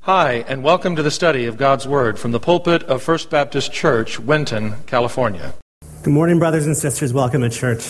Hi, and welcome to the study of God's Word from the pulpit of First Baptist Church, Winton, California. Good morning, brothers and sisters. Welcome to church.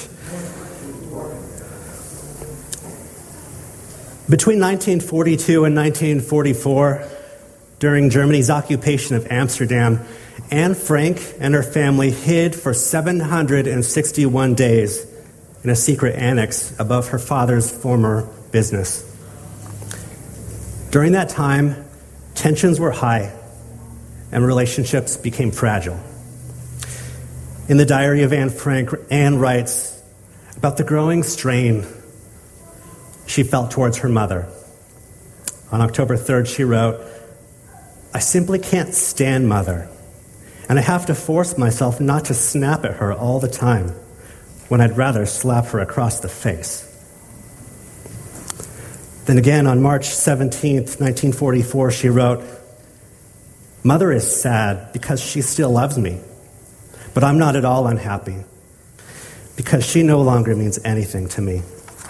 Between 1942 and 1944, during Germany's occupation of Amsterdam, Anne Frank and her family hid for 761 days in a secret annex above her father's former business. During that time, tensions were high and relationships became fragile. In the diary of Anne Frank, Anne writes about the growing strain she felt towards her mother. On October 3rd, she wrote, "I simply can't stand Mother, and I have to force myself not to snap at her all the time when I'd rather slap her across the face." Then again, on March 17th, 1944, she wrote, "Mother is sad because she still loves me, but I'm not at all unhappy because she no longer means anything to me."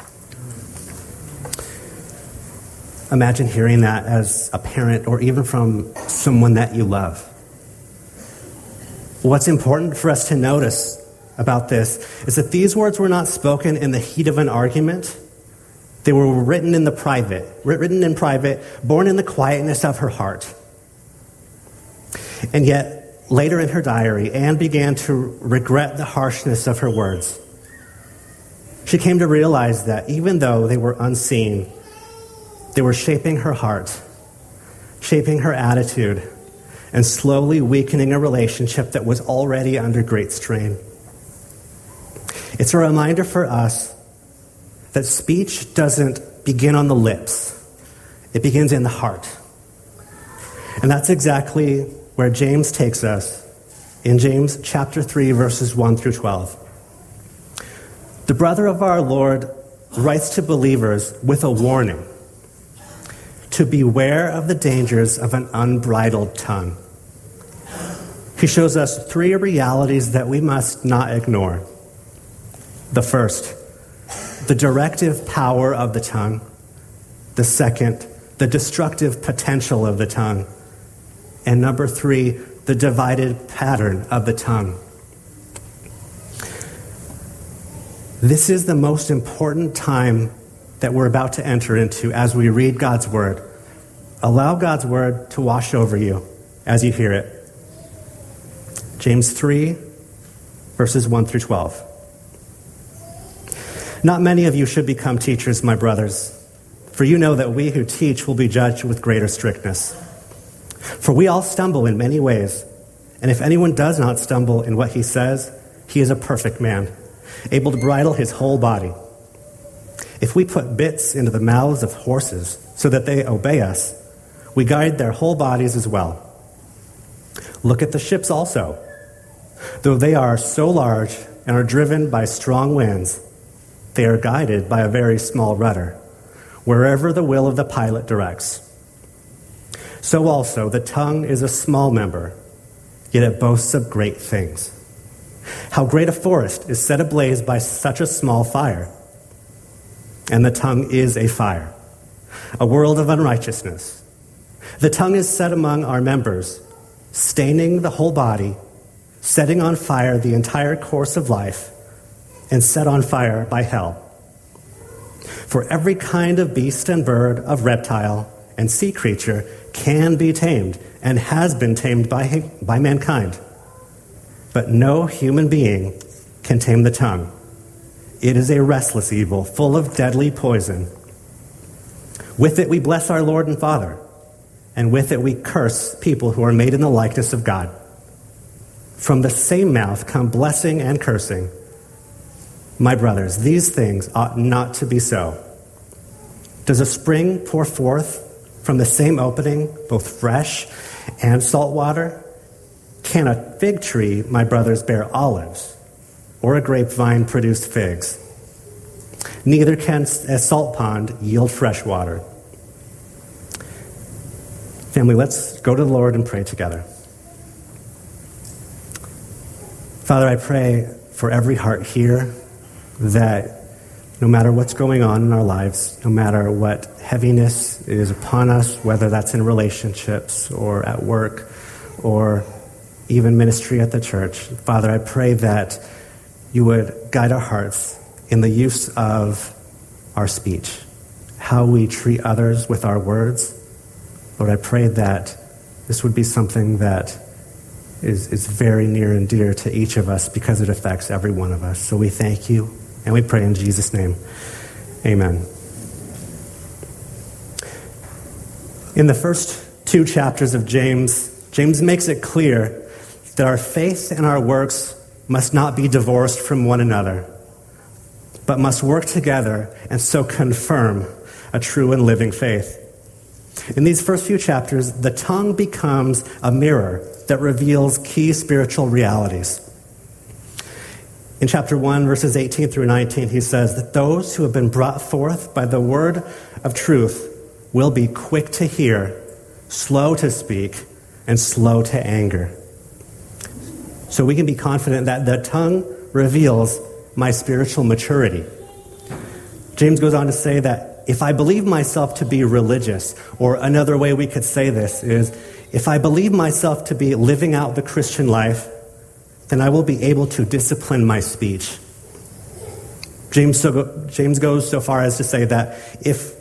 Imagine hearing that as a parent or even from someone that you love. What's important for us to notice about this is that these words were not spoken in the heat of an argument. They were written in private, born in the quietness of her heart. And yet, later in her diary, Anne began to regret the harshness of her words. She came to realize that even though they were unseen, they were shaping her heart, shaping her attitude, and slowly weakening a relationship that was already under great strain. It's a reminder for us that speech doesn't begin on the lips. It begins in the heart. And that's exactly where James takes us in James chapter 3, verses 1 through 12. The brother of our Lord writes to believers with a warning to beware of the dangers of an unbridled tongue. He shows us three realities that we must not ignore. The first, the directive power of the tongue. The second, the destructive potential of the tongue. And number three, the divided pattern of the tongue. This is the most important time that we're about to enter into as we read God's Word. Allow God's Word to wash over you as you hear it. James 3, verses 1 through 12. "Not many of you should become teachers, my brothers, for you know that we who teach will be judged with greater strictness. For we all stumble in many ways, and if anyone does not stumble in what he says, he is a perfect man, able to bridle his whole body. If we put bits into the mouths of horses so that they obey us, we guide their whole bodies as well. Look at the ships also. Though they are so large and are driven by strong winds, they are guided by a very small rudder, wherever the will of the pilot directs. So also the tongue is a small member, yet it boasts of great things. How great a forest is set ablaze by such a small fire! And the tongue is a fire, a world of unrighteousness. The tongue is set among our members, staining the whole body, setting on fire the entire course of life, and set on fire by hell. For every kind of beast and bird, of reptile and sea creature can be tamed and has been tamed by mankind. But no human being can tame the tongue. It is a restless evil, full of deadly poison. With it we bless our Lord and Father, and with it we curse people who are made in the likeness of God. From the same mouth come blessing and cursing. My brothers, these things ought not to be so. Does a spring pour forth from the same opening both fresh and salt water? Can a fig tree, my brothers, bear olives, or a grapevine produce figs? Neither can a salt pond yield fresh water. Family, let's go to the Lord and pray together. Father, I pray for every heart here that no matter what's going on in our lives, no matter what heaviness is upon us, whether that's in relationships or at work or even ministry at the church. Father, I pray that you would guide our hearts in the use of our speech, how we treat others with our words. Lord, I pray that this would be something that is very near and dear to each of us because it affects every one of us. So we thank you and we pray in Jesus' name. Amen. In the first 2 chapters of James makes it clear that our faith and our works must not be divorced from one another, but must work together and so confirm a true and living faith. In these first few chapters, the tongue becomes a mirror that reveals key spiritual realities. In chapter 1, verses 18 through 19, he says that those who have been brought forth by the word of truth will be quick to hear, slow to speak, and slow to anger. So we can be confident that the tongue reveals my spiritual maturity. James goes on to say that if I believe myself to be religious, or another way we could say this is, if I believe myself to be living out the Christian life, then I will be able to discipline my speech. James goes so far as to say that if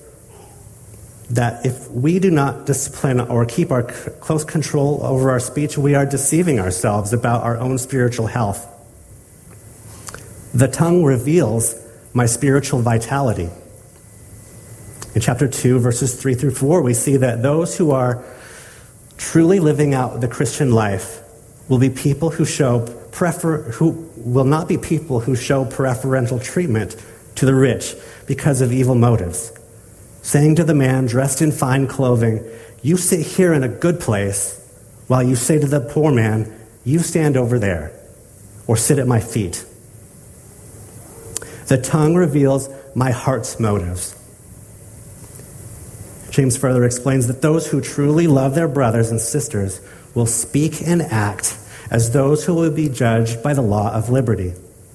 we do not discipline or keep our close control over our speech, we are deceiving ourselves about our own spiritual health. The tongue reveals my spiritual vitality. In chapter 2, verses 3 through 4, we see that those who are truly living out the Christian life will be people who will not be people who show preferential treatment to the rich because of evil motives, saying to the man dressed in fine clothing, "You sit here in a good place," while you say to the poor man, "You stand over there," or "Sit at my feet." The tongue reveals my heart's motives. James further explains that those who truly love their brothers and sisters will speak and act as those who will be judged by the law of liberty.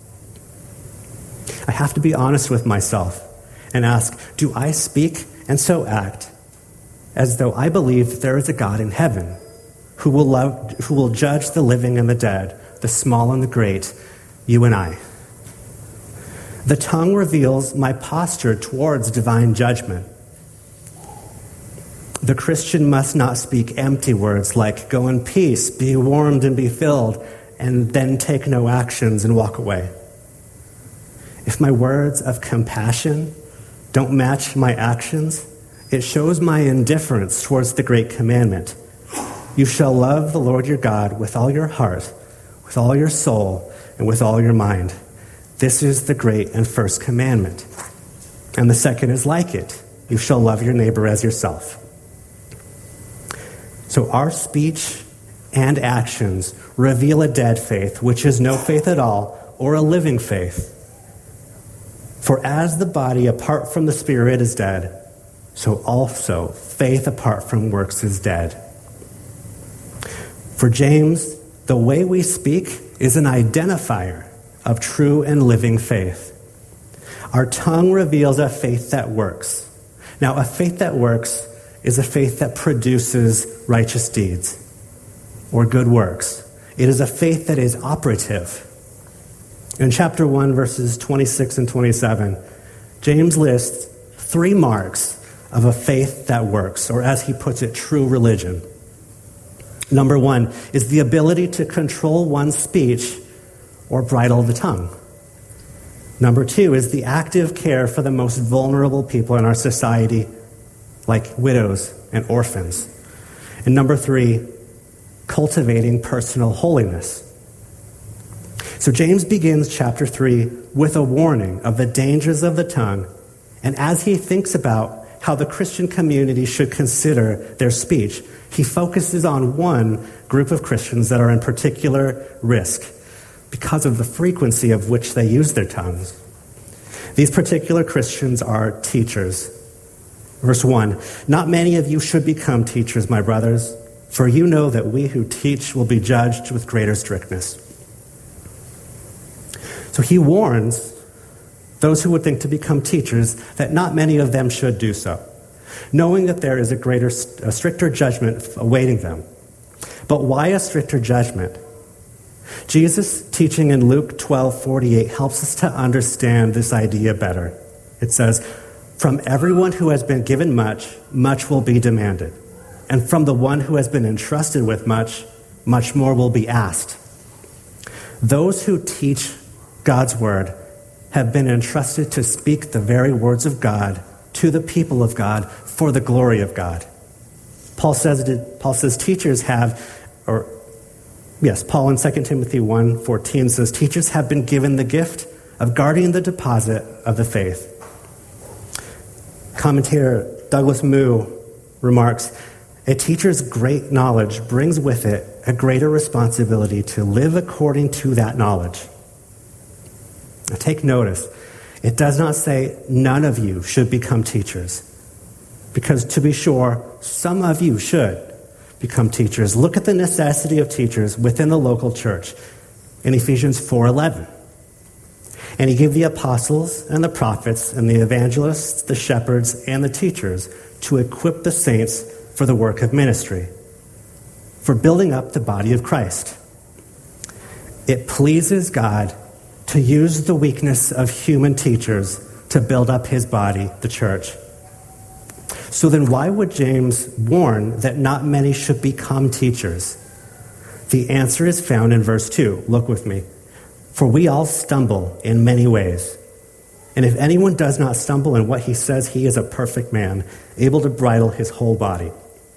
I have to be honest with myself and ask, do I speak and so act as though I believe that there is a God in heaven who will judge the living and the dead, the small and the great, you and I? The tongue reveals my posture towards divine judgment. The Christian must not speak empty words like, "Go in peace, be warmed and be filled," and then take no actions and walk away. If my words of compassion don't match my actions, it shows my indifference towards the great commandment. You shall love the Lord your God with all your heart, with all your soul, and with all your mind. This is the great and first commandment. And the second is like it. You shall love your neighbor as yourself. So our speech and actions reveal a dead faith, which is no faith at all, or a living faith. For as the body apart from the spirit is dead, so also faith apart from works is dead. For James, the way we speak is an identifier of true and living faith. Our tongue reveals a faith that works. Now, a faith that works is a faith that produces righteous deeds or good works. It is a faith that is operative. In chapter 1, verses 26 and 27, James lists 3 marks of a faith that works, or as he puts it, true religion. Number 1 is the ability to control one's speech or bridle the tongue. Number 2 is the active care for the most vulnerable people in our society, like widows and orphans. And number 3, cultivating personal holiness. So James begins chapter 3 with a warning of the dangers of the tongue, and as he thinks about how the Christian community should consider their speech, he focuses on one group of Christians that are in particular risk because of the frequency of which they use their tongues. These particular Christians are teachers. Verse 1, "Not many of you should become teachers, my brothers, for you know that we who teach will be judged with greater strictness." So he warns those who would think to become teachers, that not many of them should do so, knowing that there is a stricter judgment awaiting them. But why a stricter judgment? Jesus' teaching in Luke 12:48 helps us to understand this idea better. It says, "From everyone who has been given much, much will be demanded. And from the one who has been entrusted with much, much more will be asked." Those who teach God's word have been entrusted to speak the very words of God to the people of God for the glory of God. Paul says teachers have, Paul in 2 Timothy 1:14 says, teachers have been given the gift of guarding the deposit of the faith. Commentator Douglas Moo remarks, "A teacher's great knowledge brings with it a greater responsibility to live according to that knowledge." Now take notice, it does not say none of you should become teachers, because to be sure, some of you should become teachers. Look at the necessity of teachers within the local church in Ephesians 4:11. "And he gave the apostles and the prophets and the evangelists, the shepherds and the teachers to equip the saints for the work of ministry, for building up the body of Christ." It pleases God to use the weakness of human teachers to build up his body, the church. So then why would James warn that not many should become teachers? The answer is found in verse 2. Look with me. "For we all stumble in many ways. And if anyone does not stumble in what he says, he is a perfect man, able to bridle his whole body."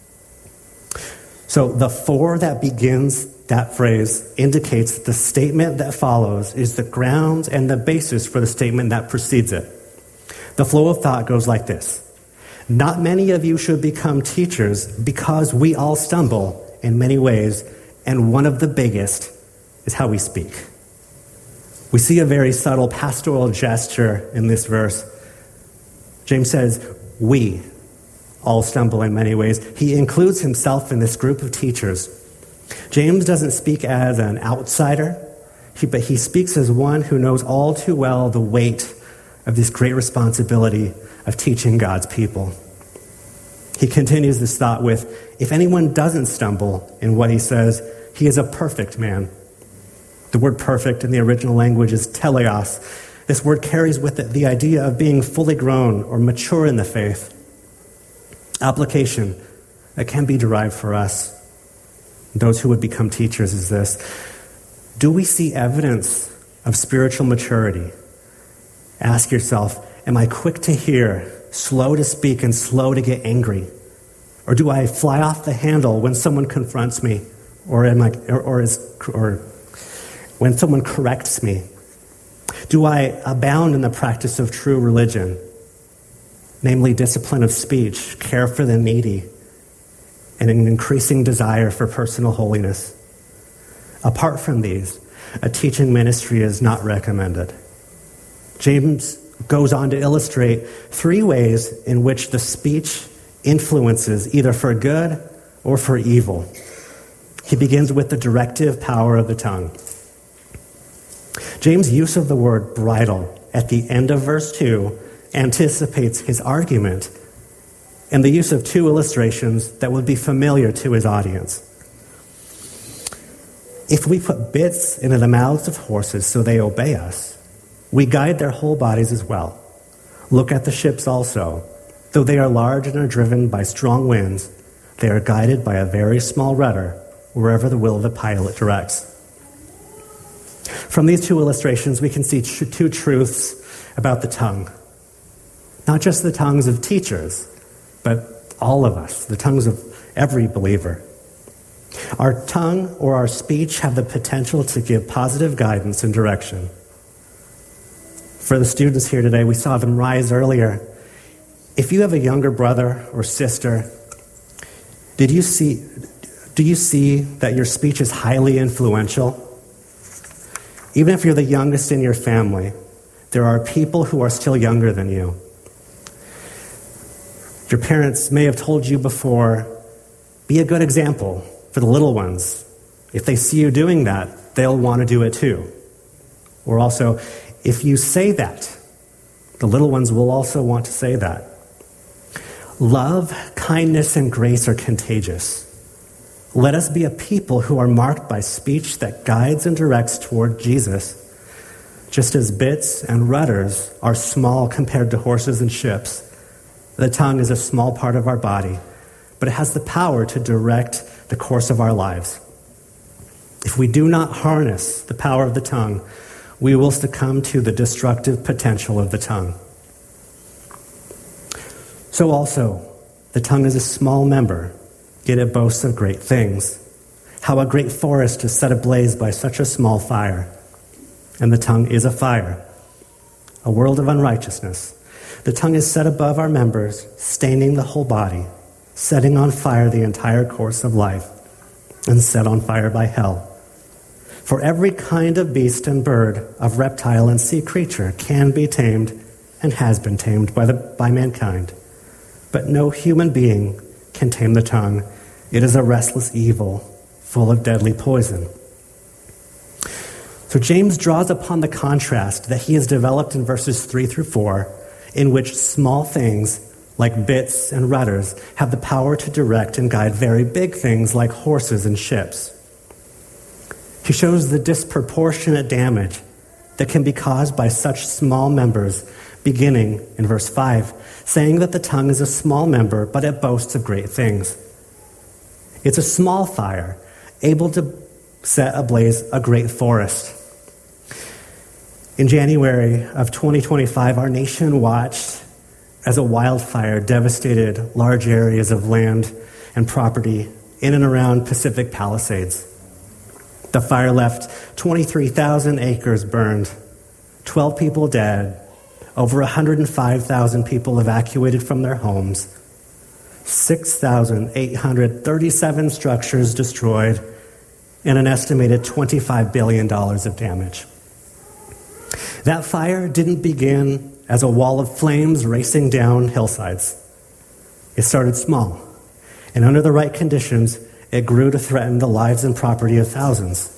So the "for" that begins that phrase indicates that the statement that follows is the grounds and the basis for the statement that precedes it. The flow of thought goes like this: not many of you should become teachers because we all stumble in many ways, and one of the biggest is how we speak. We see a very subtle pastoral gesture in this verse. James says, we all stumble in many ways. He includes himself in this group of teachers. James doesn't speak as an outsider, but he speaks as one who knows all too well the weight of this great responsibility of teaching God's people. He continues this thought with, if anyone doesn't stumble in what he says, he is a perfect man. The word perfect in the original language is teleos. This word carries with it the idea of being fully grown or mature in the faith. Application that can be derived for us, those who would become teachers, is this: do we see evidence of spiritual maturity? Ask yourself, am I quick to hear, slow to speak, and slow to get angry? Or do I fly off the handle when someone confronts me, or when someone corrects me? Do I abound in the practice of true religion, namely discipline of speech, care for the needy, and an increasing desire for personal holiness? Apart from these, a teaching ministry is not recommended. James goes on to illustrate 3 ways in which the speech influences either for good or for evil. He begins with the directive power of the tongue. James' use of the word bridle at the end of verse 2 anticipates his argument and the use of 2 illustrations that would be familiar to his audience. If we put bits into the mouths of horses so they obey us, we guide their whole bodies as well. Look at the ships also. Though they are large and are driven by strong winds, they are guided by a very small rudder wherever the will of the pilot directs. From these 2 illustrations, we can see 2 truths about the tongue. Not just the tongues of teachers, but all of us, the tongues of every believer. Our tongue or our speech have the potential to give positive guidance and direction. For the students here today, we saw them rise earlier. If you have a younger brother or sister, do you see that your speech is highly influential? Even if you're the youngest in your family, there are people who are still younger than you. Your parents may have told you before, be a good example for the little ones. If they see you doing that, they'll want to do it too. Or also, if you say that, The little ones will also want to say that. Love, kindness, and grace are contagious. Let us be a people who are marked by speech that guides and directs toward Jesus. Just as bits and rudders are small compared to horses and ships, the tongue is a small part of our body, but it has the power to direct the course of our lives. If we do not harness the power of the tongue, we will succumb to the destructive potential of the tongue. So also, the tongue is a small member, yet it boasts of great things. How a great forest is set ablaze by such a small fire. And the tongue is a fire, a world of unrighteousness. The tongue is set above our members, staining the whole body, setting on fire the entire course of life, and set on fire by hell. For every kind of beast and bird, of reptile and sea creature can be tamed and has been tamed by mankind. But no human being can tame the tongue. It is a restless evil, full of deadly poison. So James draws upon the contrast that he has developed in verses 3 through 4, in which small things like bits and rudders have the power to direct and guide very big things like horses and ships. He shows the disproportionate damage that can be caused by such small members, beginning in verse 5, saying that the tongue is a small member, but it boasts of great things. It's a small fire, able to set ablaze a great forest. In January of 2025, our nation watched as a wildfire devastated large areas of land and property in and around Pacific Palisades. The fire left 23,000 acres burned, 12 people dead, over 105,000 people evacuated from their homes, 6,837 structures destroyed, and an estimated $25 billion of damage. That fire didn't begin as a wall of flames racing down hillsides. It started small, and under the right conditions, it grew to threaten the lives and property of thousands.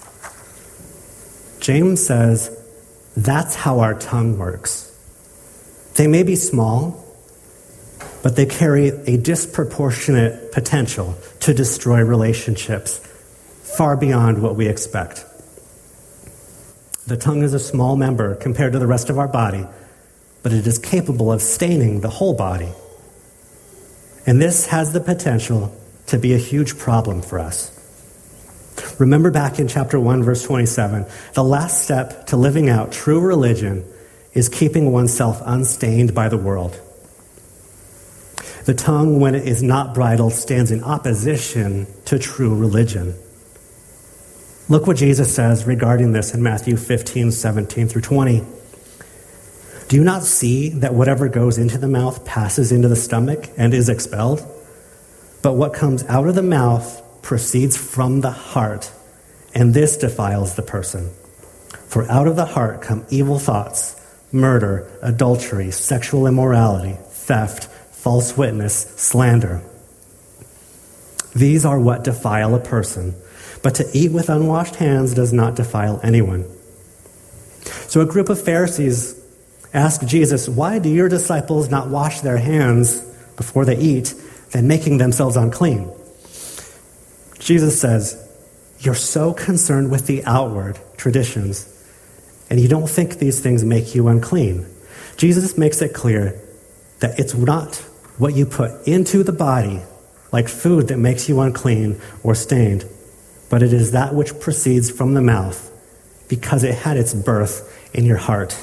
James says that's how our tongue works. They may be small, but they carry a disproportionate potential to destroy relationships far beyond what we expect. The tongue is a small member compared to the rest of our body, but it is capable of staining the whole body. And this has the potential to be a huge problem for us. Remember back in chapter 1, verse 27, the last step to living out true religion is keeping oneself unstained by the world. The tongue, when it is not bridled, stands in opposition to true religion. Look what Jesus says regarding this in Matthew 15, 17 through 20. Do you not see that whatever goes into the mouth passes into the stomach and is expelled? But what comes out of the mouth proceeds from the heart, and this defiles the person. For out of the heart come evil thoughts, murder, adultery, sexual immorality, theft, false witness, slander. These are what defile a person, but to eat with unwashed hands does not defile anyone. So a group of Pharisees asked Jesus, why do your disciples not wash their hands before they eat, then making themselves unclean? Jesus says, you're so concerned with the outward traditions, and you don't think these things make you unclean. Jesus makes it clear that it's not what you put into the body, like food, that makes you unclean or stained, but it is that which proceeds from the mouth, because it had its birth in your heart.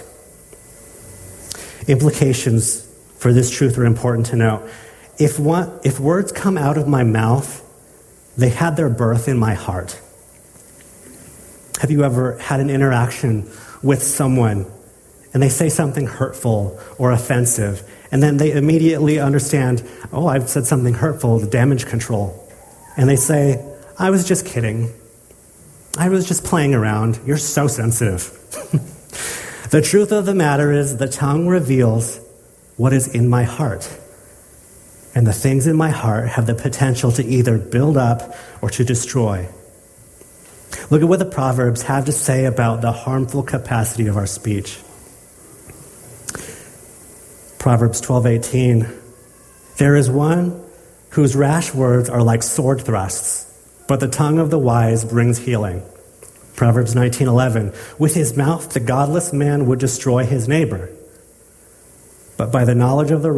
Implications for this truth are important to know. If words come out of my mouth, they had their birth in my heart. Have you ever had an interaction with someone and they say something hurtful or offensive, and then they immediately understand, oh, I've said something hurtful, damage control. And they say, I was just kidding. I was just playing around. You're so sensitive. The truth of the matter is the tongue reveals what is in my heart. And the things in my heart have the potential to either build up or to destroy. Look at what the Proverbs have to say about the harmful capacity of our speech. Proverbs 12:18, there is one whose rash words are like sword thrusts, but the tongue of the wise brings healing. Proverbs 19:11, with his mouth the godless man would destroy his neighbor, but by the knowledge the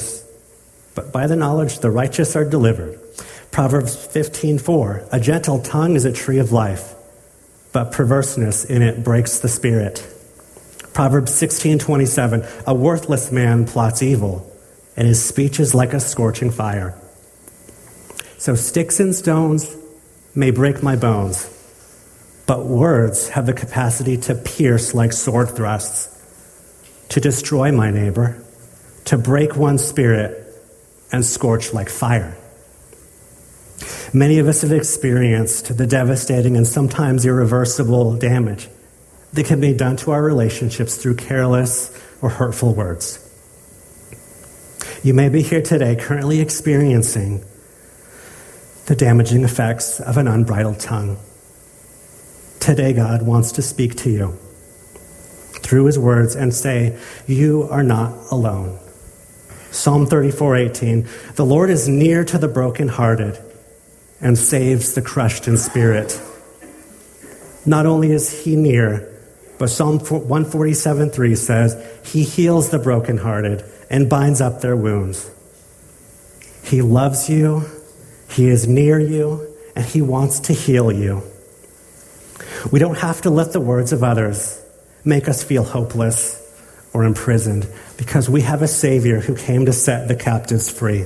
righteous are delivered. Proverbs 15:4, a gentle tongue is a tree of life, but perverseness in it breaks the spirit. Proverbs 16:27, a worthless man plots evil, and his speech is like a scorching fire. So sticks and stones may break my bones, but words have the capacity to pierce like sword thrusts, to destroy my neighbor, to break one's spirit, and scorch like fire. Many of us have experienced the devastating and sometimes irreversible damage that can be done to our relationships through careless or hurtful words. You may be here today currently experiencing the damaging effects of an unbridled tongue. Today, God wants to speak to you through his words and say, you are not alone. Psalm 34:18, the Lord is near to the brokenhearted and saves the crushed in spirit. Not only is he near, but Psalm 147:3 says, he heals the brokenhearted and binds up their wounds. He loves you, he is near you, and he wants to heal you. We don't have to let the words of others make us feel hopeless or imprisoned, because we have a Savior who came to set the captives free.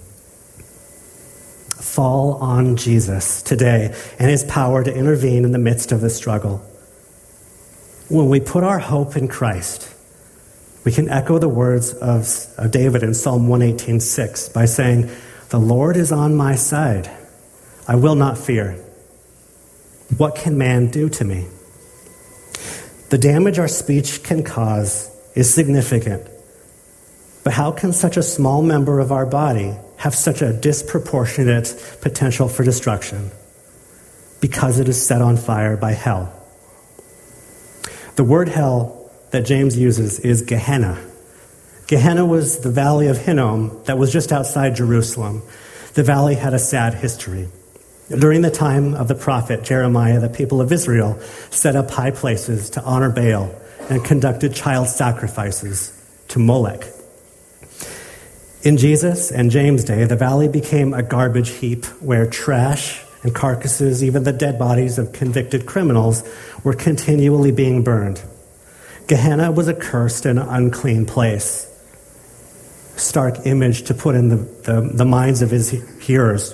Fall on Jesus today and his power to intervene in the midst of the struggle. When we put our hope in Christ, we can echo the words of David in Psalm 118:6 by saying, the Lord is on my side. I will not fear. What can man do to me? The damage our speech can cause is significant. But how can such a small member of our body have such a disproportionate potential for destruction? Because it is set on fire by hell. The word hell that James uses is Gehenna. Gehenna was the valley of Hinnom that was just outside Jerusalem. The valley had a sad history. During the time of the prophet Jeremiah, the people of Israel set up high places to honor Baal and conducted child sacrifices to Molech. In Jesus and James' day, the valley became a garbage heap where trash and carcasses, even the dead bodies of convicted criminals, were continually being burned. Gehenna was a cursed and unclean place. Stark image to put in the minds of his hearers.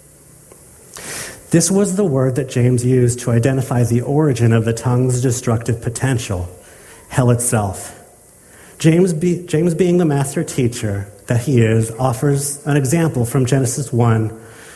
This was the word that James used to identify the origin of the tongue's destructive potential, hell itself. James being the master teacher that he is, offers an example from Genesis 1.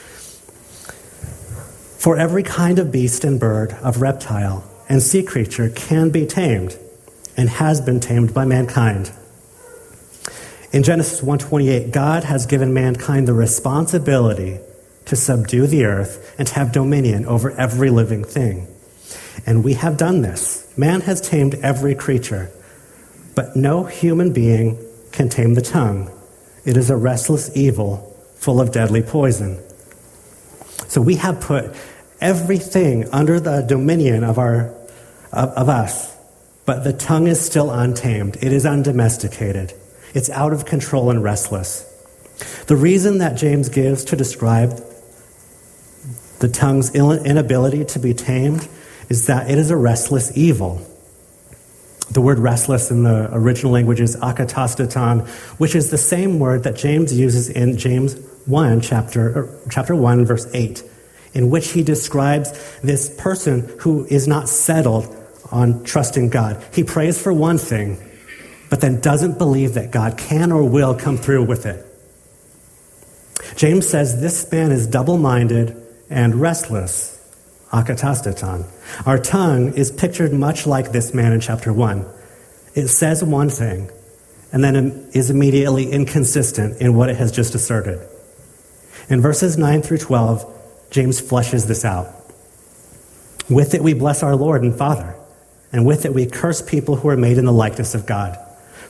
For every kind of beast and bird, of reptile and sea creature can be tamed and has been tamed by mankind. In Genesis 1:28, God has given mankind the responsibility to subdue the earth and to have dominion over every living thing. And we have done this. Man has tamed every creature, but no human being can tame the tongue. It is a restless evil full of deadly poison. So we have put everything under the dominion of us, but the tongue is still untamed. It is undomesticated. It's out of control and restless. The reason that James gives to describe the tongue's inability to be tamed is that it is a restless evil. The word restless in the original language is akatastaton, which is the same word that James uses in James 1, chapter 1, verse 8, in which he describes this person who is not settled on trusting God. He prays for one thing, but then doesn't believe that God can or will come through with it. James says this man is double-minded and restless, akatastaton. Our tongue is pictured much like this man in chapter 1. It says one thing, and then is immediately inconsistent in what it has just asserted. In verses 9 through 12, James fleshes this out. With it we bless our Lord and Father, and with it we curse people who are made in the likeness of God.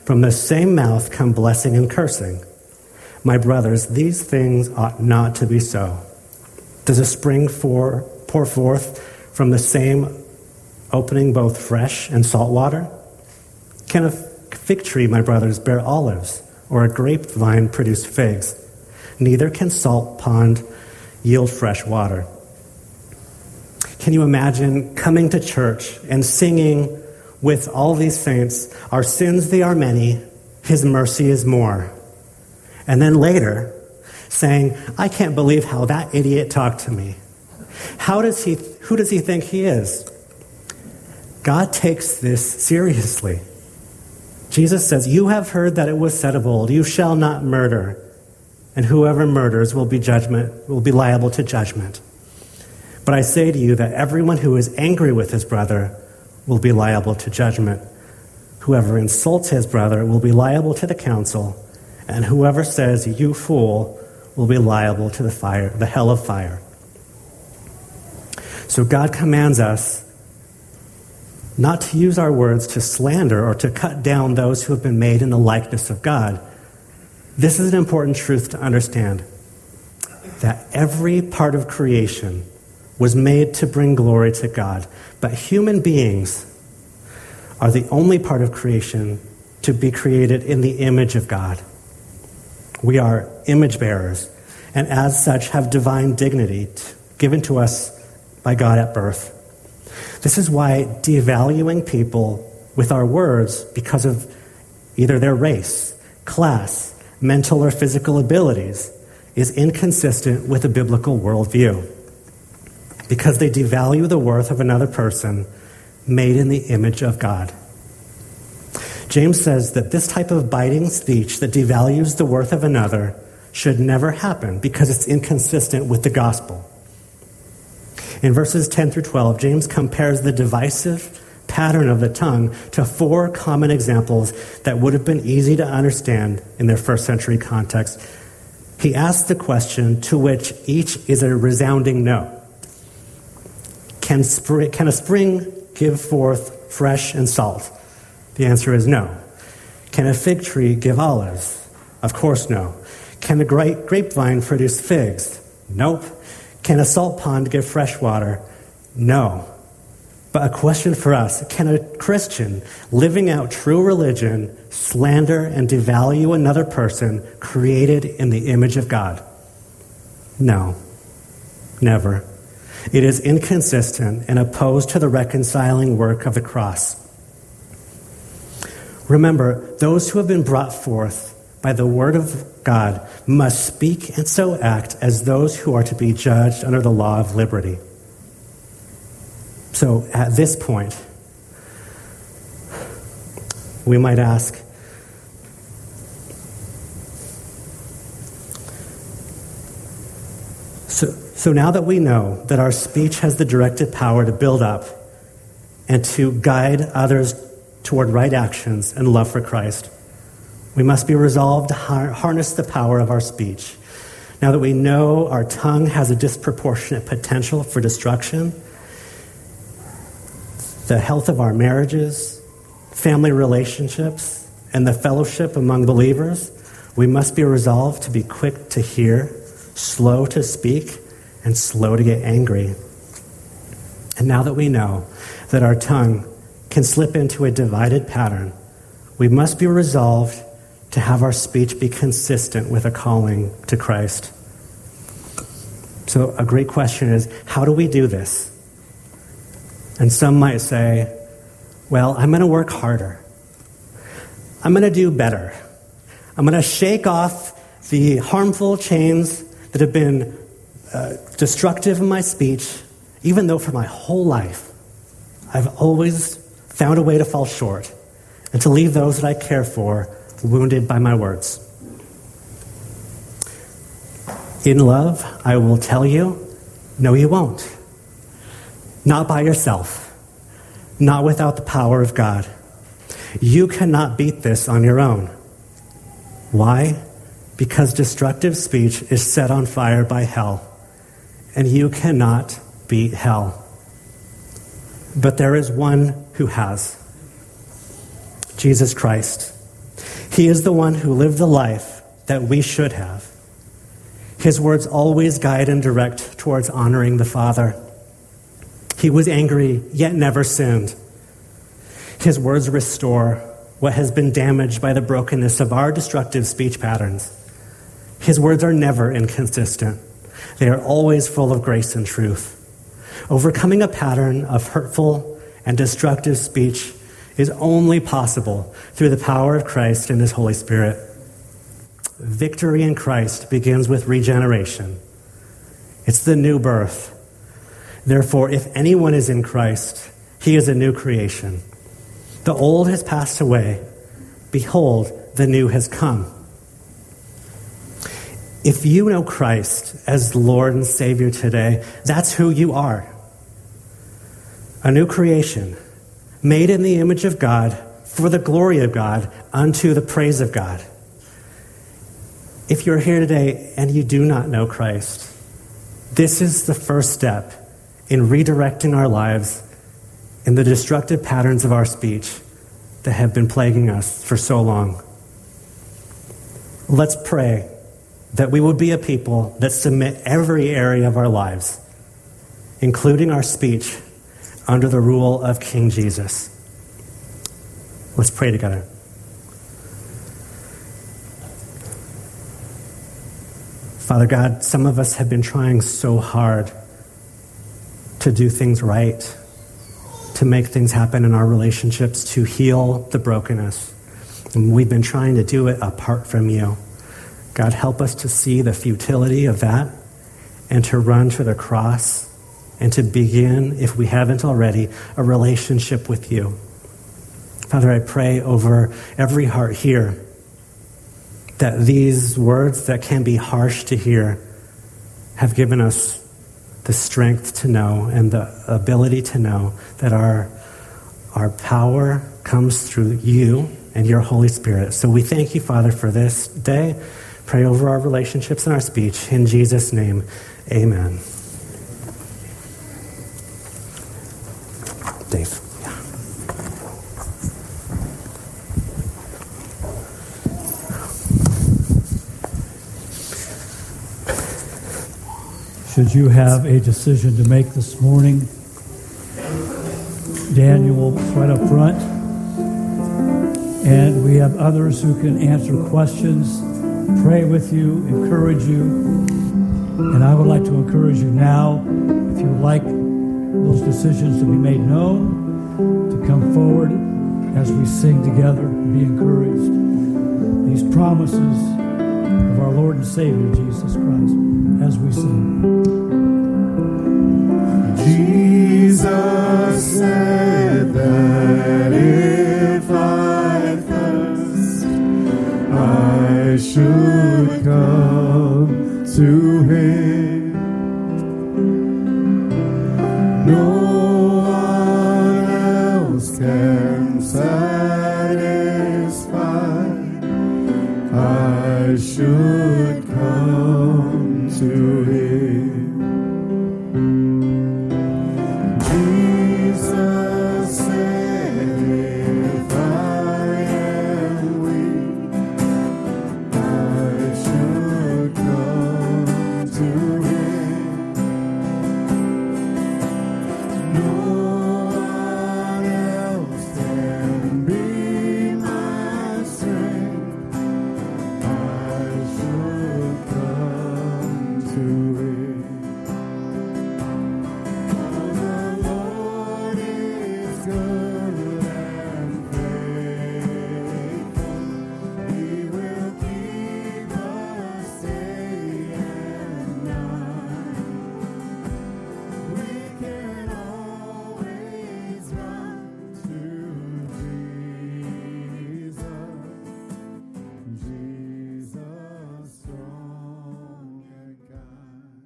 From the same mouth come blessing and cursing. My brothers, these things ought not to be so. Does a spring pour forth from the same opening both fresh and salt water? Can a fig tree, my brothers, bear olives, or a grapevine produce figs? Neither can salt pond yield fresh water. Can you imagine coming to church and singing with all these saints, our sins they are many, his mercy is more? And then later saying, I can't believe how that idiot talked to me. Who does he think he is? God takes this seriously. Jesus says, you have heard that it was said of old, you shall not murder, and whoever murders will be liable to judgment. But I say to you that everyone who is angry with his brother will be liable to judgment. Whoever insults his brother will be liable to the council, and whoever says, you fool, will be liable to the hell of fire. So God commands us not to use our words to slander or to cut down those who have been made in the likeness of God. This is an important truth to understand, that every part of creation was made to bring glory to God, but human beings are the only part of creation to be created in the image of God. We are image bearers, and as such have divine dignity given to us by God at birth. This is why devaluing people with our words because of either their race, class, mental or physical abilities is inconsistent with a biblical worldview, because they devalue the worth of another person made in the image of God. James says that this type of biting speech that devalues the worth of another should never happen because it's inconsistent with the gospel. In verses 10 through 12, James compares the divisive pattern of the tongue to 4 common examples that would have been easy to understand in their first century context. He asks the question to which each is a resounding no. Can a spring give forth fresh and salt? The answer is no. Can a fig tree give olives? Of course no. Can a grapevine produce figs? Nope. Can a salt pond give fresh water? No. But a question for us, can a Christian living out true religion slander and devalue another person created in the image of God? No. Never. It is inconsistent and opposed to the reconciling work of the cross. Remember, those who have been brought forth by the word of God must speak and so act as those who are to be judged under the law of liberty. So at this point, we might ask, so now that we know that our speech has the directed power to build up and to guide others toward right actions and love for Christ, we must be resolved to harness the power of our speech. Now that we know our tongue has a disproportionate potential for destruction, the health of our marriages, family relationships, and the fellowship among believers, we must be resolved to be quick to hear, slow to speak, and slow to get angry. And now that we know that our tongue can slip into a divided pattern, we must be resolved to have our speech be consistent with a calling to Christ. So a great question is, how do we do this? And some might say, well, I'm going to work harder. I'm going to do better. I'm going to shake off the harmful chains that have been destructive in my speech, even though for my whole life I've always found a way to fall short and to leave those that I care for wounded by my words. In love, I will tell you, no, you won't. Not by yourself. Not without the power of God. You cannot beat this on your own. Why? Because destructive speech is set on fire by hell, and you cannot beat hell. But there is one who has. Jesus Christ. He is the one who lived the life that we should have. His words always guide and direct towards honoring the Father. He was angry, yet never sinned. His words restore what has been damaged by the brokenness of our destructive speech patterns. His words are never inconsistent. They are always full of grace and truth. Overcoming a pattern of hurtful and destructive speech is only possible through the power of Christ and his Holy Spirit. Victory in Christ begins with regeneration. It's the new birth. Therefore, if anyone is in Christ, he is a new creation. The old has passed away. Behold, the new has come. If you know Christ as Lord and Savior today, that's who you are. A new creation, made in the image of God, for the glory of God, unto the praise of God. If you're here today and you do not know Christ, this is the first step in redirecting our lives in the destructive patterns of our speech that have been plaguing us for so long. Let's pray that we would be a people that submit every area of our lives, including our speech, under the rule of King Jesus. Let's pray together. Father God, some of us have been trying so hard to do things right, to make things happen in our relationships, to heal the brokenness. And we've been trying to do it apart from you. God, help us to see the futility of that and to run to the cross and to begin, if we haven't already, a relationship with you. Father, I pray over every heart here that these words that can be harsh to hear have given us the strength to know and the ability to know that our power comes through you and your Holy Spirit. So we thank you, Father, for this day. Pray over our relationships and our speech. In Jesus' name, amen. Dave. Should you have a decision to make this morning, Daniel right up front, and we have others who can answer questions, pray with you, encourage you. And I would like to encourage you now, if you would like those decisions to be made known, to come forward as we sing together, be encouraged. These promises of our Lord and Savior, Jesus Christ, as we sing. Jesus said that if I thirst, I should come to him. No one else can satisfy. I should come to him. Jesus said, if I am weak, I should come to him. No one else can be my strength. I should come to him. For the Lord is good and faithful. He will keep us day and night. We can always run to Jesus, strong and kind.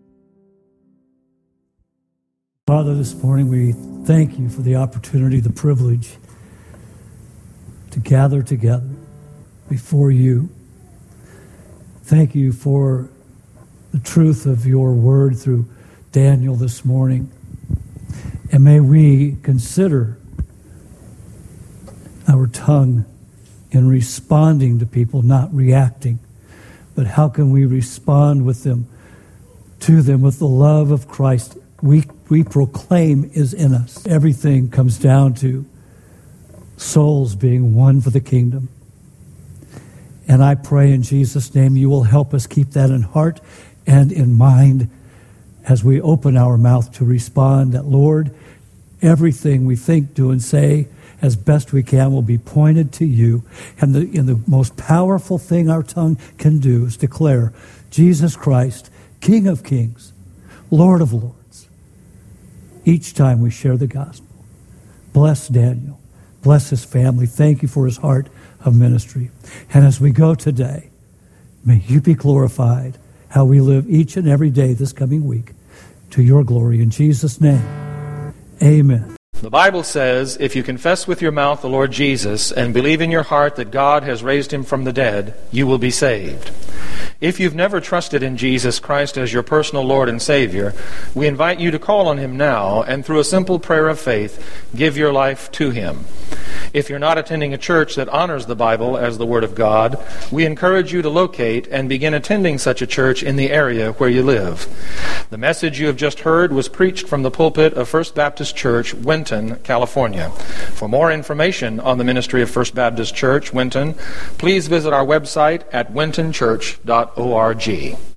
Father, this morning we thank you for the opportunity, the privilege to gather together before you. Thank you for the truth of your word through Daniel this morning. And may we consider our tongue in responding to people, not reacting. But how can we respond with them, to them, with the love of Christ we proclaim is in us? Everything comes down to souls being won for the kingdom. And I pray in Jesus' name you will help us keep that in heart and in mind as we open our mouth to respond, that, Lord, everything we think, do, and say as best we can will be pointed to you. And the most powerful thing our tongue can do is declare Jesus Christ, King of kings, Lord of lords, each time we share the gospel. Bless Daniel. Bless his family. Thank you for his heart of ministry. And as we go today, may you be glorified how we live each and every day this coming week to your glory. In Jesus' name, amen. The Bible says, if you confess with your mouth the Lord Jesus and believe in your heart that God has raised him from the dead, you will be saved. If you've never trusted in Jesus Christ as your personal Lord and Savior, we invite you to call on him now and through a simple prayer of faith, give your life to him. If you're not attending a church that honors the Bible as the Word of God, we encourage you to locate and begin attending such a church in the area where you live. The message you have just heard was preached from the pulpit of First Baptist Church, Winton, California. For more information on the ministry of First Baptist Church, Winton, please visit our website at wintonchurch.org.